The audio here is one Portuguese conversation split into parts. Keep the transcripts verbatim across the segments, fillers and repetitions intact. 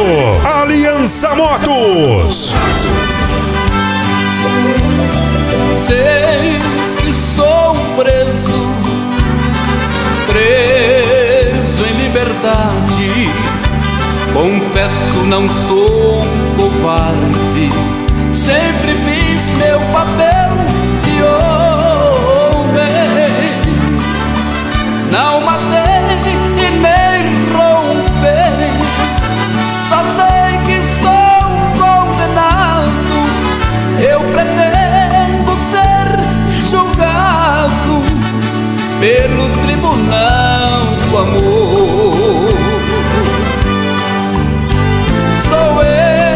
Aliança Motos. Sei que sou preso, preso em liberdade. Confesso, não sou um covarde. Sempre fiz meu papel de homem. Não matei e nem roubei. Só sei que estou condenado. Eu pretendo ser julgado pelo tribunal do amor. Sou eu,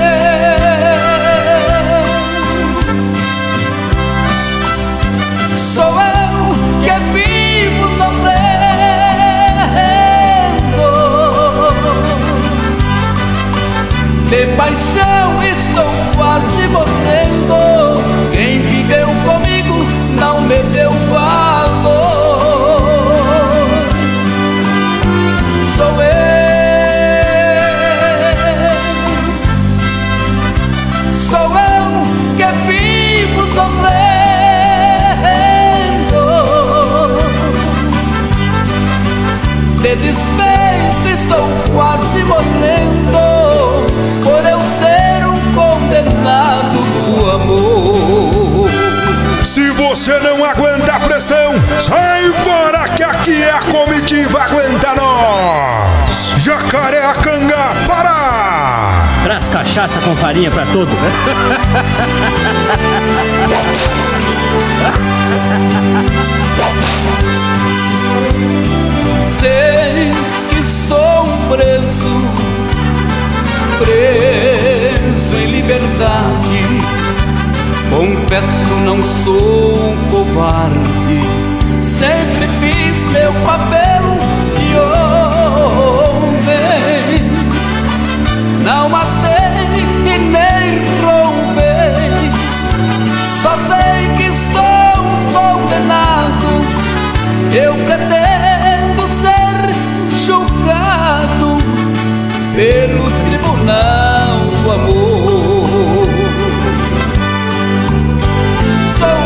sou eu que vivo sofrendo. De paixão estou quase morrendo. Quem viveu comigo não me deu valor. Sou eu, sou eu que vivo sofrendo. De despeito estou quase morrendo, por eu ser um condenado do amor. Se você não aguenta a pressão, sai fora que aqui é a comitiva Aguenta Nós. Jacareacanga, Pará. Traz cachaça com farinha pra todo. Sei que sou um preso, preso em liberdade. Confesso, não sou um covarde. Sempre fiz meu papel de homem. Não matei e nem roubei. Só sei que estou condenado. Eu pretendo ser julgado pelo tribunal do amor. Sou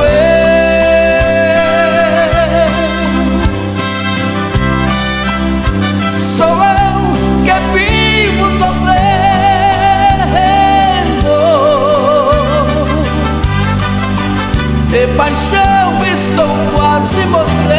eu, sou eu que vivo sofrendo. De paixão estou quase morrendo.